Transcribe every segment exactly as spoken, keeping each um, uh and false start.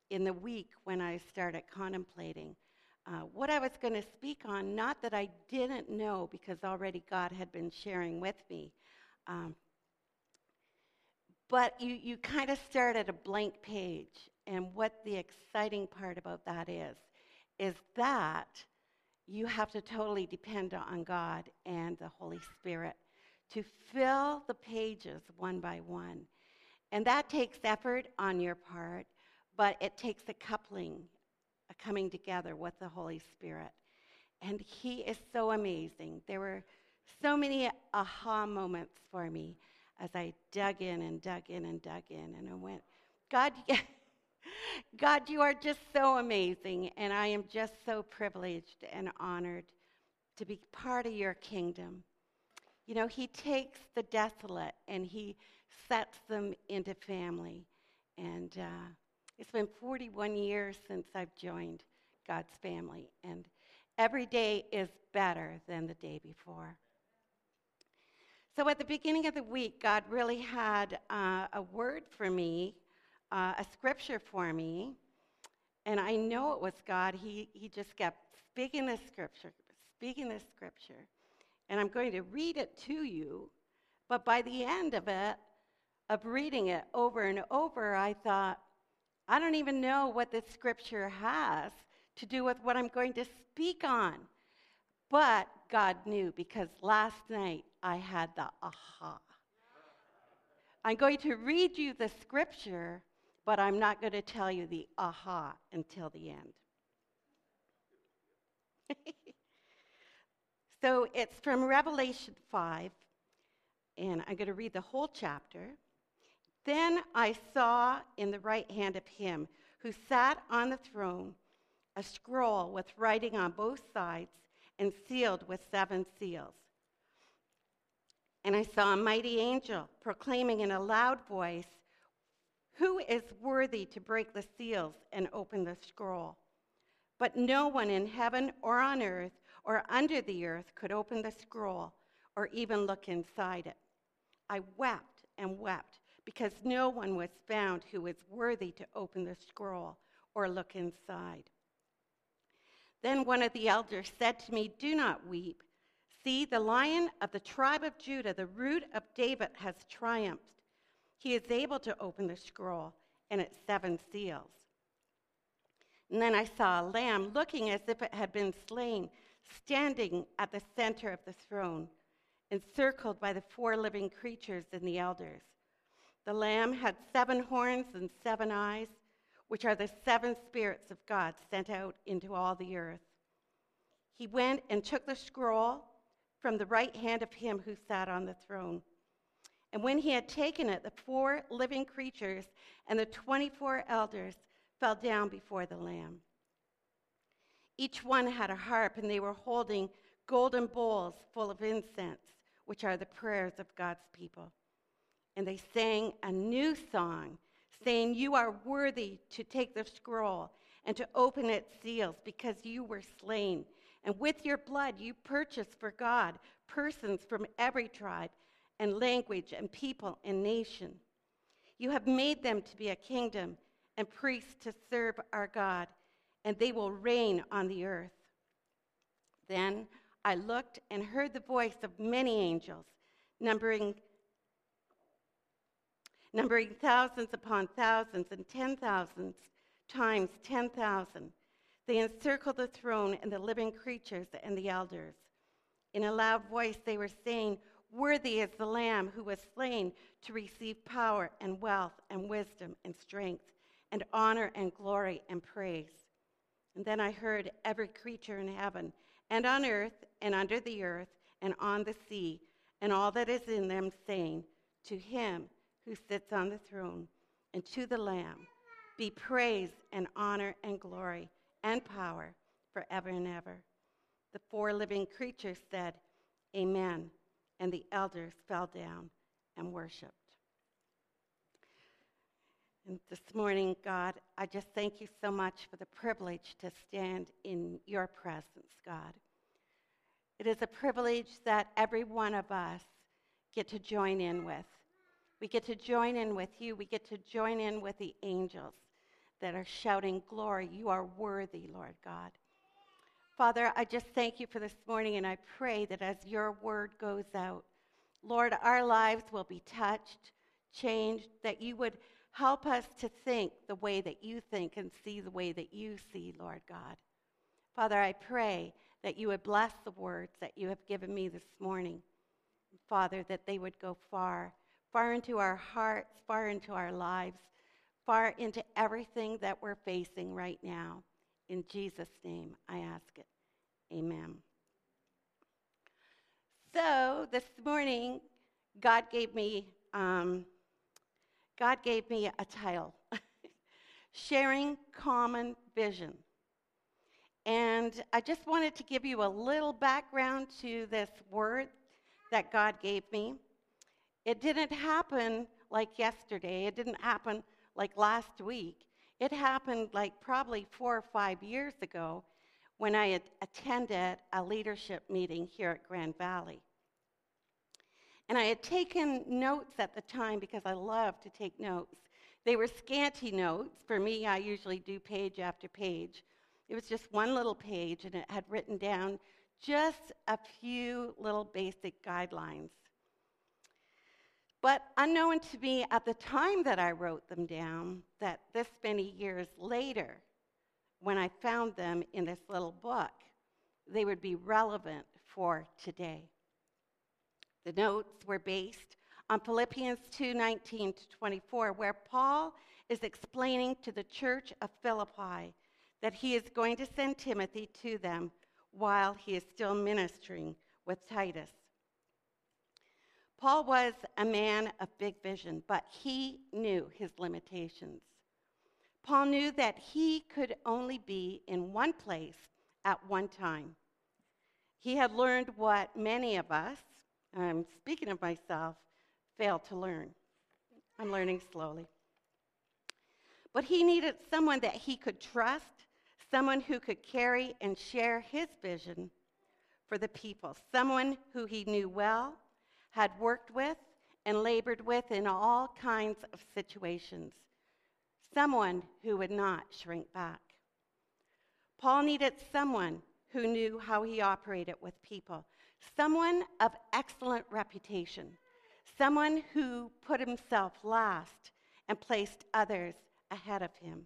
in the week when I started contemplating uh, what I was going to speak on, not that I didn't know because already God had been sharing with me. Um, but you, you kind of start at a blank page. And what the exciting part about that is, is that you have to totally depend on God and the Holy Spirit to fill the pages one by one. And that takes effort on your part, but it takes a coupling, a coming together with the Holy Spirit. And He is so amazing. There were so many aha moments for me as I dug in and dug in and dug in. And I went, God, God, you are just so amazing. And I am just so privileged and honored to be part of your kingdom. You know, He takes the desolate and He sets them into family. And uh, it's been forty-one years since I've joined God's family. And every day is better than the day before. So at the beginning of the week, God really had uh, a word for me, uh, a scripture for me. And I know it was God. He, he just kept speaking this scripture, speaking this scripture. And I'm going to read it to you. But by the end of it, of reading it over and over, I thought, I don't even know what this scripture has to do with what I'm going to speak on. But God knew, because last night I had the aha. I'm going to read you the scripture, but I'm not going to tell you the aha until the end. So it's from Revelation five, and I'm going to read the whole chapter. Then I saw in the right hand of him who sat on the throne a scroll with writing on both sides and sealed with seven seals. And I saw a mighty angel proclaiming in a loud voice, "Who is worthy to break the seals and open the scroll?" But no one in heaven or on earth or under the earth could open the scroll or even look inside it. I wept and wept because no one was found who was worthy to open the scroll or look inside. Then one of the elders said to me, "Do not weep. See, the Lion of the tribe of Judah, the Root of David, has triumphed. He is able to open the scroll and its seven seals." And then I saw a lamb looking as if it had been slain, standing at the center of the throne, encircled by the four living creatures and the elders. The lamb had seven horns and seven eyes, which are the seven spirits of God sent out into all the earth. He went and took the scroll from the right hand of him who sat on the throne. And when he had taken it, the four living creatures and the twenty-four elders fell down before the Lamb. Each one had a harp, and they were holding golden bowls full of incense, which are the prayers of God's people. And they sang a new song, saying, "You are worthy to take the scroll and to open its seals, because you were slain. And with your blood you purchased for God persons from every tribe and language and people and nation. You have made them to be a kingdom and priests to serve our God, and they will reign on the earth." Then I looked and heard the voice of many angels, numbering numbering thousands upon thousands and ten thousands times ten thousand. They encircled the throne and the living creatures and the elders. In a loud voice they were saying, "Worthy is the Lamb who was slain to receive power and wealth and wisdom and strength and honor and glory and praise." And then I heard every creature in heaven and on earth and under the earth and on the sea and all that is in them saying, "To him who sits on the throne and to the Lamb be praise and honor and glory and power forever and ever." The four living creatures said, "Amen." And the elders fell down and worshiped. And this morning, God, I just thank you so much for the privilege to stand in your presence, God. It is a privilege that every one of us get to join in with. We get to join in with you. We get to join in with the angels that are shouting glory. You are worthy, Lord God. Father, I just thank you for this morning, and I pray that as your word goes out, Lord, our lives will be touched, changed, that you would help us to think the way that you think and see the way that you see, Lord God. Father, I pray that you would bless the words that you have given me this morning. Father, that they would go far, far into our hearts, far into our lives, far into everything that we're facing right now. In Jesus' name, I ask it. Amen. So this morning, God gave me um, God gave me a title, Sharing Common Vision. And I just wanted to give you a little background to this word that God gave me. It didn't happen like yesterday. It didn't happen like last week. It happened like probably four or five years ago when I had attended a leadership meeting here at Grand Valley. And I had taken notes at the time because I love to take notes. They were scanty notes. For me, I usually do page after page. It was just one little page, and it had written down just a few little basic guidelines. But unknown to me at the time that I wrote them down, that this many years later, when I found them in this little book, they would be relevant for today. The notes were based on Philippians two nineteen to twenty-four, where Paul is explaining to the church of Philippi that he is going to send Timothy to them while he is still ministering with Titus. Paul was a man of big vision, but he knew his limitations. Paul knew that he could only be in one place at one time. He had learned what many of us, I'm speaking of myself, failed to learn. I'm learning slowly. But he needed someone that he could trust, someone who could carry and share his vision for the people, someone who he knew well, had worked with, and labored with in all kinds of situations, someone who would not shrink back. Paul needed someone who knew how he operated with people, someone of excellent reputation, someone who put himself last and placed others ahead of him.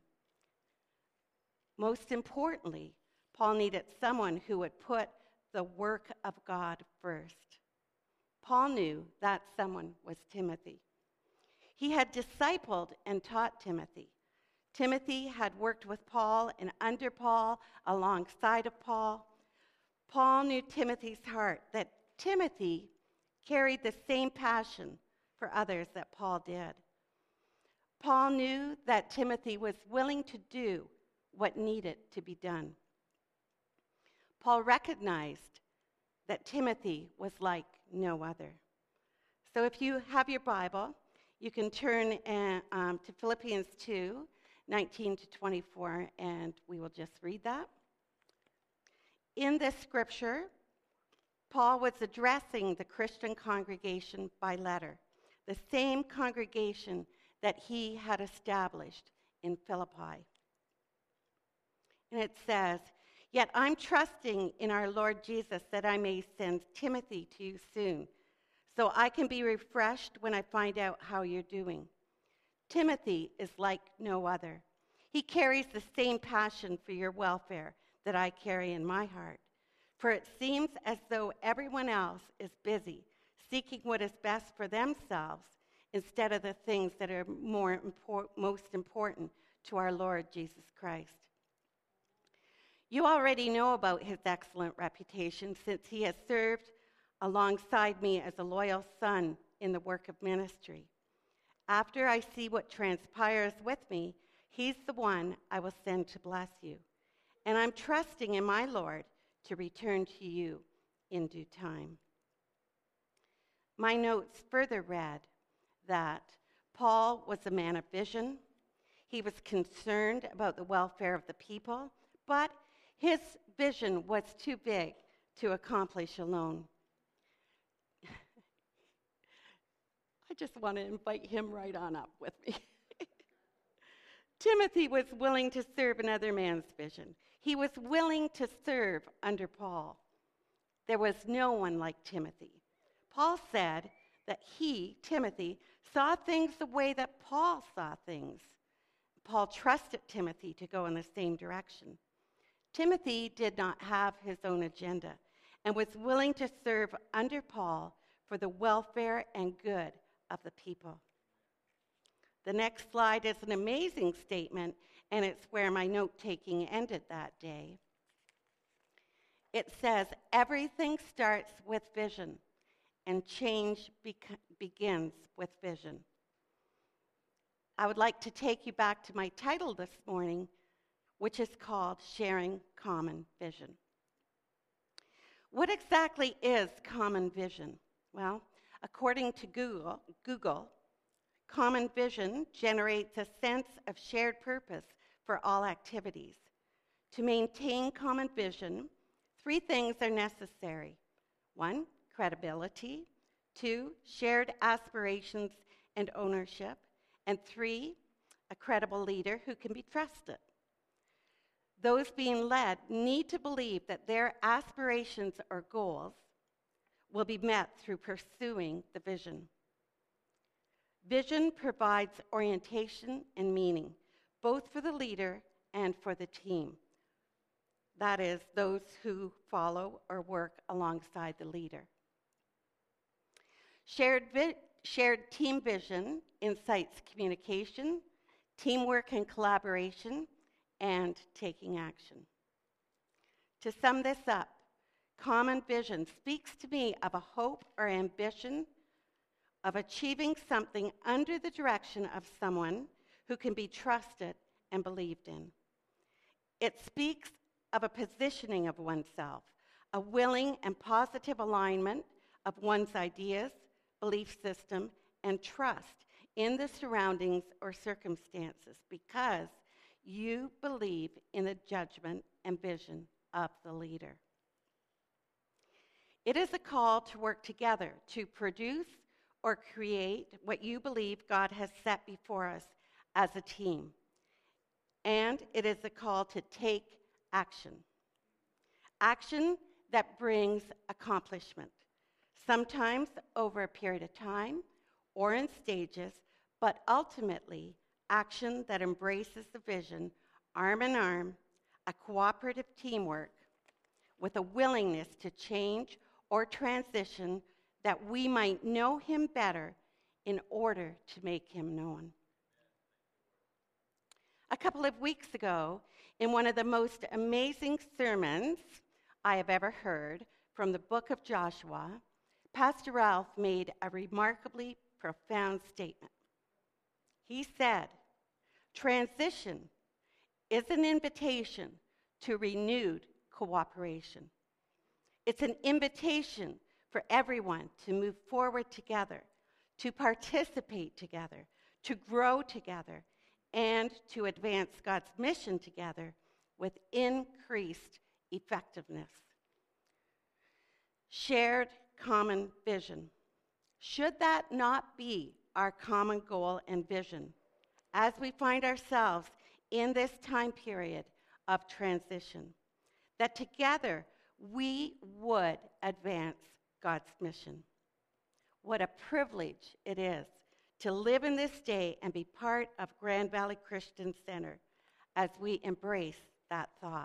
Most importantly, Paul needed someone who would put the work of God first. Paul knew that someone was Timothy. He had discipled and taught Timothy. Timothy had worked with Paul and under Paul, alongside of Paul. Paul knew Timothy's heart, that Timothy carried the same passion for others that Paul did. Paul knew that Timothy was willing to do what needed to be done. Paul recognized that Timothy was like no other. So if you have your Bible, you can turn uh, um, to Philippians two nineteen to twenty-four, and we will just read that. In this scripture, Paul was addressing the Christian congregation by letter, the same congregation that he had established in Philippi. And it says, "Yet I'm trusting in our Lord Jesus that I may send Timothy to you soon, so I can be refreshed when I find out how you're doing. Timothy is like no other. He carries the same passion for your welfare that I carry in my heart. For it seems as though everyone else is busy seeking what is best for themselves instead of the things that are more impor- most important to our Lord Jesus Christ. You already know about his excellent reputation since he has served alongside me as a loyal son in the work of ministry. After I see what transpires with me, he's the one I will send to bless you. And I'm trusting in my Lord to return to you in due time." My notes further read that Paul was a man of vision. He was concerned about the welfare of the people, but his vision was too big to accomplish alone. I just want to invite him right on up with me. Timothy was willing to serve another man's vision. He was willing to serve under Paul. There was no one like Timothy. Paul said that he, Timothy, saw things the way that Paul saw things. Paul trusted Timothy to go in the same direction. Timothy did not have his own agenda and was willing to serve under Paul for the welfare and good of the people. The next slide is an amazing statement, and it's where my note-taking ended that day. It says, everything starts with vision, and change bec- begins with vision. I would like to take you back to my title this morning, which is called Sharing Common Vision. What exactly is common vision? Well, according to Google, Google, common vision generates a sense of shared purpose for all activities. To maintain common vision, three things are necessary. One, credibility. Two, shared aspirations and ownership. And three, a credible leader who can be trusted. Those being led need to believe that their aspirations or goals will be met through pursuing the vision. Vision provides orientation and meaning, both for the leader and for the team. That is, those who follow or work alongside the leader. Shared, vi- shared team vision incites communication, teamwork and collaboration, and taking action. To sum this up, common vision speaks to me of a hope or ambition of achieving something under the direction of someone who can be trusted and believed in. It speaks of a positioning of oneself, a willing and positive alignment of one's ideas, belief system, and trust in the surroundings or circumstances because you believe in the judgment and vision of the leader. It is a call to work together to produce or create what you believe God has set before us as a team. And it is a call to take action. Action that brings accomplishment, sometimes over a period of time or in stages, but ultimately action that embraces the vision, arm in arm, a cooperative teamwork with a willingness to change or transition that we might know him better in order to make him known. A couple of weeks ago, in one of the most amazing sermons I have ever heard from the book of Joshua, Pastor Ralph made a remarkably profound statement. He said, transition is an invitation to renewed cooperation. It's an invitation for everyone to move forward together, to participate together, to grow together, and to advance God's mission together with increased effectiveness. Shared common vision. Should that not be our common goal and vision as we find ourselves in this time period of transition? That together we would advance God's mission. What a privilege it is to live in this day and be part of Grand Valley Christian Center as we embrace that thought.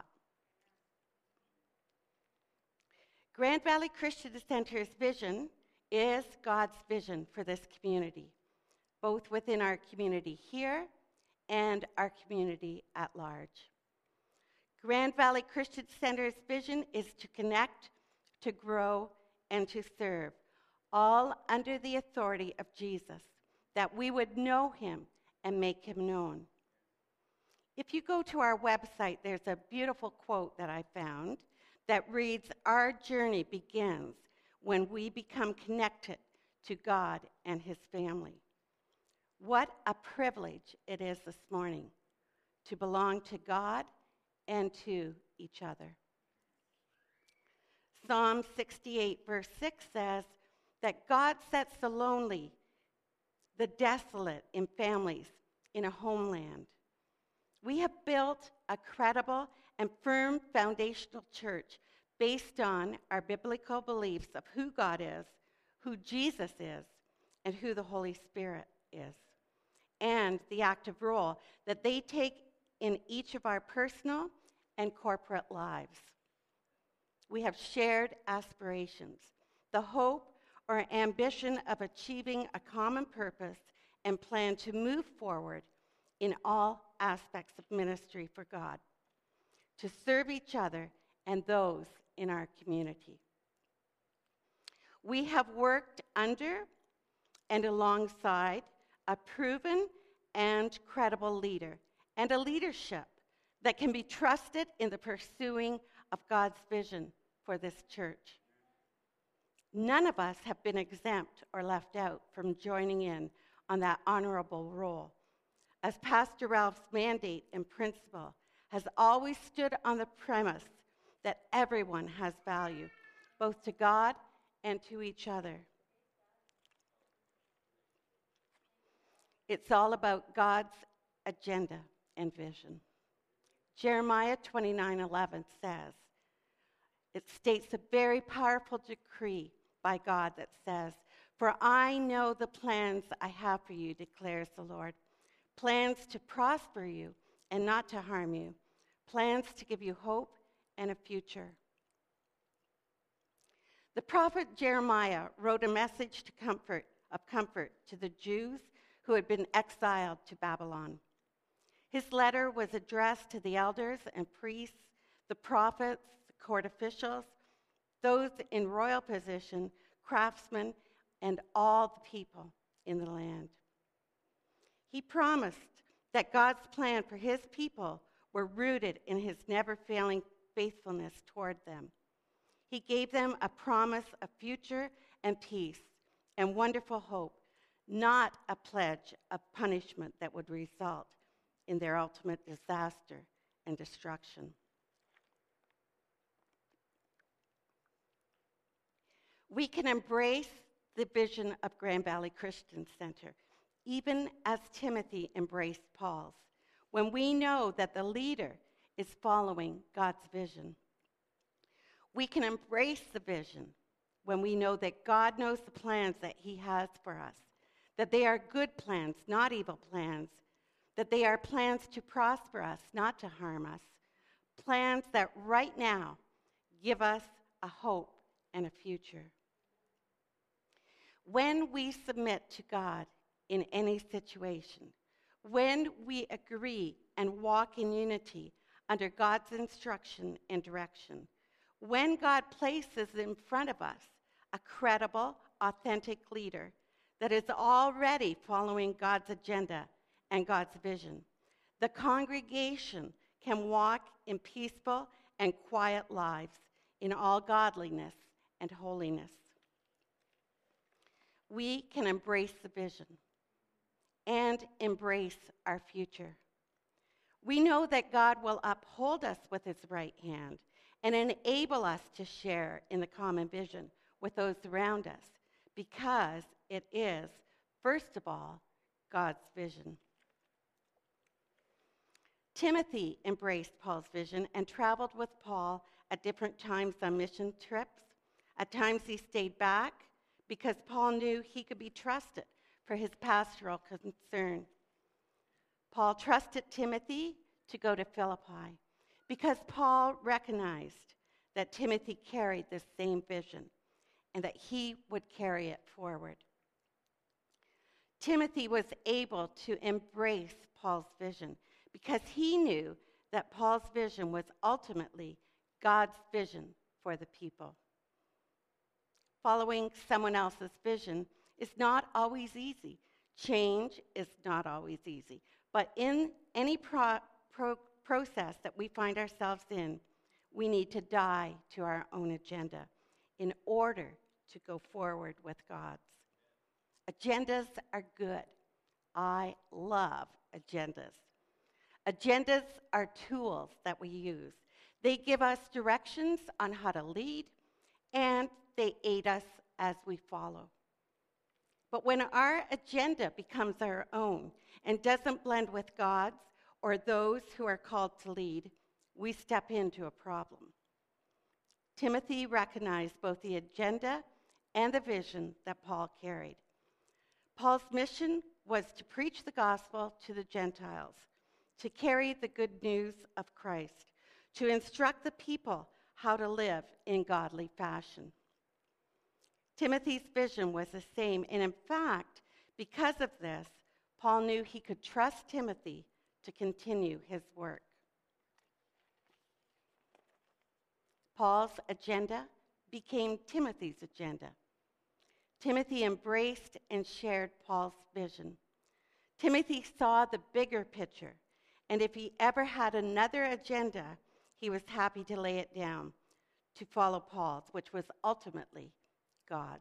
Grand Valley Christian Center's vision is God's vision for this community, both within our community here and our community at large. Grand Valley Christian Center's vision is to connect, to grow, and to serve, all under the authority of Jesus, that we would know him and make him known. If you go to our website, there's a beautiful quote that I found that reads, "Our journey begins when we become connected to God and his family." What a privilege it is this morning to belong to God and to each other. Psalm sixty-eight, verse six says that God sets the lonely, the desolate in families in a homeland. We have built a credible and firm foundational church based on our biblical beliefs of who God is, who Jesus is, and who the Holy Spirit is, and the active role that they take in each of our personal and corporate lives. We have shared aspirations, the hope or ambition of achieving a common purpose and plan to move forward in all aspects of ministry for God, to serve each other and those in our community. We have worked under and alongside a proven and credible leader and a leadership that can be trusted in the pursuing of God's vision for this church. None of us have been exempt or left out from joining in on that honorable role, as Pastor Ralph's mandate and principle has always stood on the premise that everyone has value, both to God and to each other. It's all about God's agenda and vision. Jeremiah twenty-nine eleven says, it states a very powerful decree by God that says, "For I know the plans I have for you, declares the Lord, plans to prosper you and not to harm you, plans to give you hope and a future." The prophet Jeremiah wrote a message to comfort, of comfort to the Jews who had been exiled to Babylon. His letter was addressed to the elders and priests, the prophets, the court officials, those in royal position, craftsmen, and all the people in the land. He promised that God's plan for his people were rooted in his never-failing faithfulness toward them. He gave them a promise of future and peace and wonderful hope, not a pledge of punishment that would result in their ultimate disaster and destruction. We can embrace the vision of Grand Valley Christian Center, even as Timothy embraced Paul's, when we know that the leader is following God's vision. We can embrace the vision when we know that God knows the plans that he has for us, that they are good plans, not evil plans, that they are plans to prosper us, not to harm us, plans that right now give us a hope and a future. When we submit to God in any situation, when we agree and walk in unity under God's instruction and direction, when God places in front of us a credible, authentic leader that is already following God's agenda and God's vision, the congregation can walk in peaceful and quiet lives in all godliness and holiness. We can embrace the vision and embrace our future. We know that God will uphold us with his right hand and enable us to share in the common vision with those around us, because it is, first of all, God's vision. Timothy embraced Paul's vision and traveled with Paul at different times on mission trips. At times he stayed back because Paul knew he could be trusted for his pastoral concern. Paul trusted Timothy to go to Philippi because Paul recognized that Timothy carried this same vision and that he would carry it forward. Timothy was able to embrace Paul's vision because he knew that Paul's vision was ultimately God's vision for the people. Following someone else's vision is not always easy. Change is not always easy. But in any pro- pro- process that we find ourselves in, we need to die to our own agenda in order to go forward with God's. Agendas are good. I love agendas. Agendas are tools that we use. They give us directions on how to lead, and they aid us as we follow. But when our agenda becomes our own and doesn't blend with God's, or those who are called to lead, we step into a problem. Timothy recognized both the agenda and the vision that Paul carried. Paul's mission was to preach the gospel to the Gentiles, to carry the good news of Christ, to instruct the people how to live in godly fashion. Timothy's vision was the same, and in fact, because of this, Paul knew he could trust Timothy to continue his work. Paul's agenda became Timothy's agenda. Timothy embraced and shared Paul's vision. Timothy saw the bigger picture, and if he ever had another agenda, he was happy to lay it down to follow Paul's, which was ultimately God's.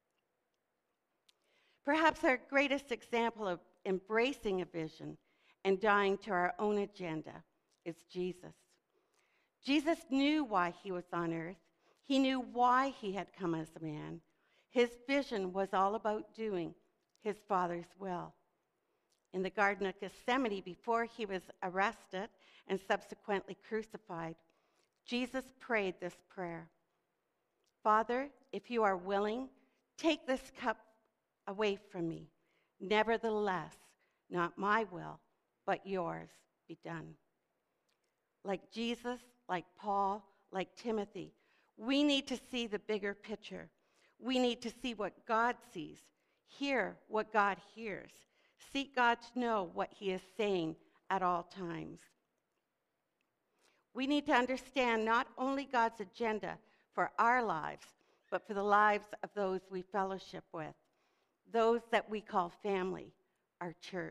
Perhaps our greatest example of embracing a vision and dying to our own agenda is Jesus. Jesus knew why he was on earth. He knew why he had come as a man. His vision was all about doing his Father's will. In the Garden of Gethsemane, before he was arrested and subsequently crucified, Jesus prayed this prayer: Father, if you are willing, take this cup away from me. Nevertheless, not my will, but yours be done. Like Jesus, like Paul, like Timothy, we need to see the bigger picture. We need to see what God sees, hear what God hears, seek God to know what he is saying at all times. We need to understand not only God's agenda for our lives, but for the lives of those we fellowship with, those that we call family, our church.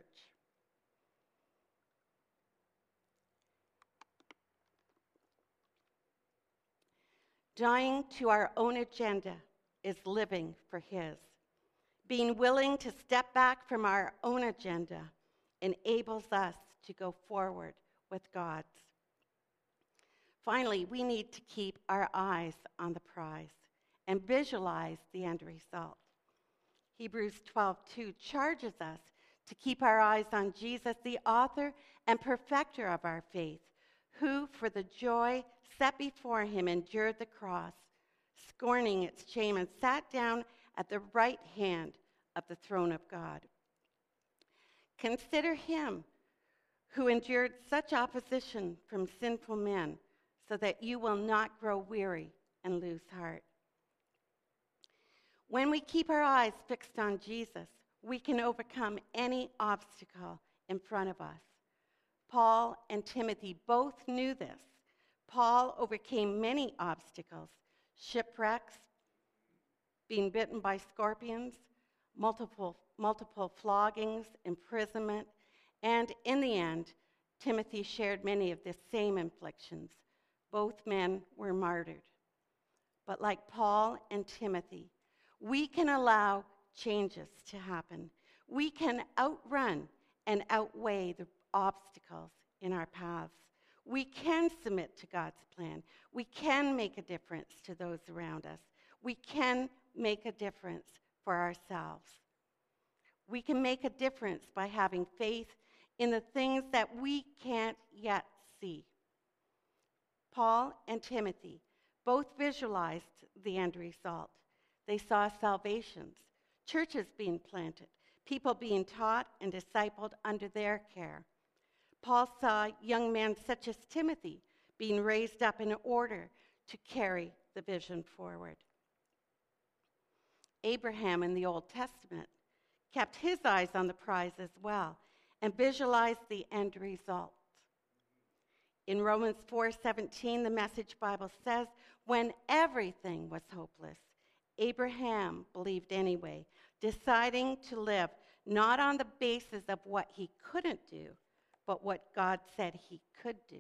Dying to our own agenda is living for his. Being willing to step back from our own agenda enables us to go forward with God's. Finally, we need to keep our eyes on the prize and visualize the end result. Hebrews twelve two charges us to keep our eyes on Jesus, the author and perfecter of our faith, who for the joy set before him endured the cross, scorning its shame, and sat down at the right hand of the throne of God. Consider him who endured such opposition from sinful men, so that you will not grow weary and lose heart. When we keep our eyes fixed on Jesus, we can overcome any obstacle in front of us. Paul and Timothy both knew this. Paul overcame many obstacles: shipwrecks, being bitten by scorpions, multiple, multiple floggings, imprisonment, and in the end, Timothy shared many of the same afflictions. Both men were martyred. But like Paul and Timothy, we can allow changes to happen. We can outrun and outweigh the obstacles in our paths. We can submit to God's plan. We can make a difference to those around us. We can make a difference for ourselves. We can make a difference by having faith in the things that we can't yet see. Paul and Timothy both visualized the end result. They saw salvations, churches being planted, people being taught and discipled under their care. Paul saw young men such as Timothy being raised up in order to carry the vision forward. Abraham in the Old Testament kept his eyes on the prize as well and visualized the end result. In Romans four seventeen, the Message Bible says, when everything was hopeless, Abraham believed anyway, deciding to live not on the basis of what he couldn't do, but what God said he could do.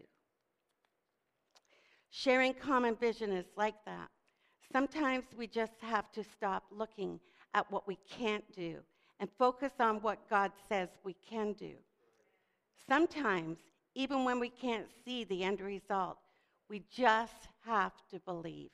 Sharing common vision is like that. Sometimes we just have to stop looking at what we can't do and focus on what God says we can do. Sometimes, even when we can't see the end result, we just have to believe.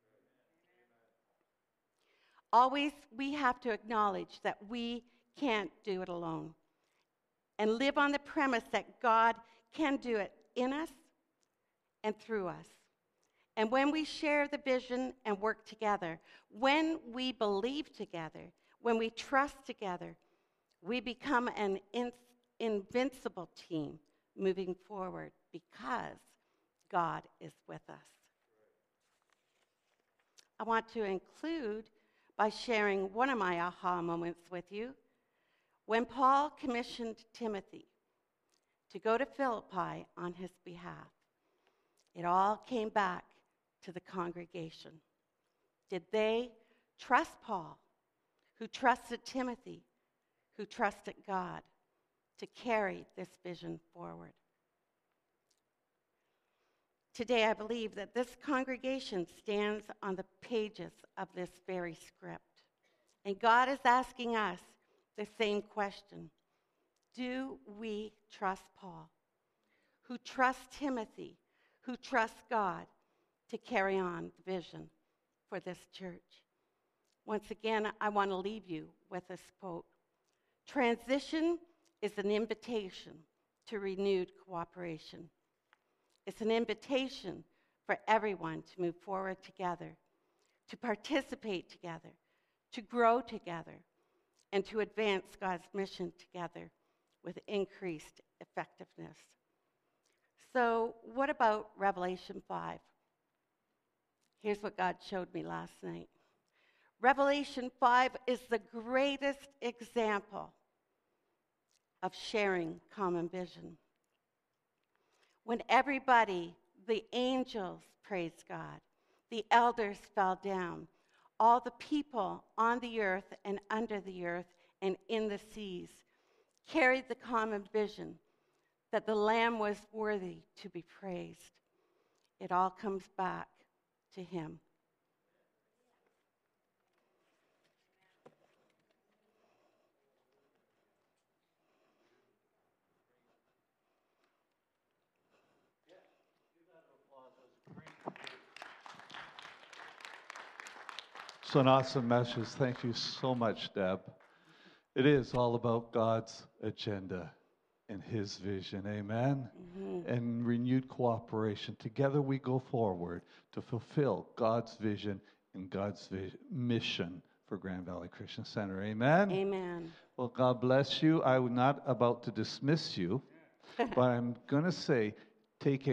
Always, we have to acknowledge that we can't do it alone and live on the premise that God can do it in us and through us. And when we share the vision and work together, when we believe together, when we trust together, we become an in- invincible team moving forward because God is with us. I want to include by sharing one of my aha moments with you. When Paul commissioned Timothy to go to Philippi on his behalf, it all came back to the congregation. Did they trust Paul, who trusted Timothy, who trusted God to carry this vision forward? Today, I believe that this congregation stands on the pages of this very script. And God is asking us the same question. Do we trust Paul, who trusts Timothy, who trusts God to carry on the vision for this church? Once again, I want to leave you with this quote. Transition is an invitation to renewed cooperation. It's an invitation for everyone to move forward together, to participate together, to grow together, and to advance God's mission together with increased effectiveness. So, what about Revelation five? Here's what God showed me last night. Revelation five is the greatest example of sharing common vision. When everybody, the angels praised God, the elders fell down, all the people on the earth and under the earth and in the seas carried the common vision that the Lamb was worthy to be praised. It all comes back to him. So an awesome message. Thank you so much, Deb. It is all about God's agenda and his vision. Amen. Mm-hmm. And renewed cooperation. Together we go forward to fulfill God's vision and God's vision, mission for Grand Valley Christian Center. Amen. Amen. Well, God bless you. I'm not about to dismiss you, but I'm going to say, take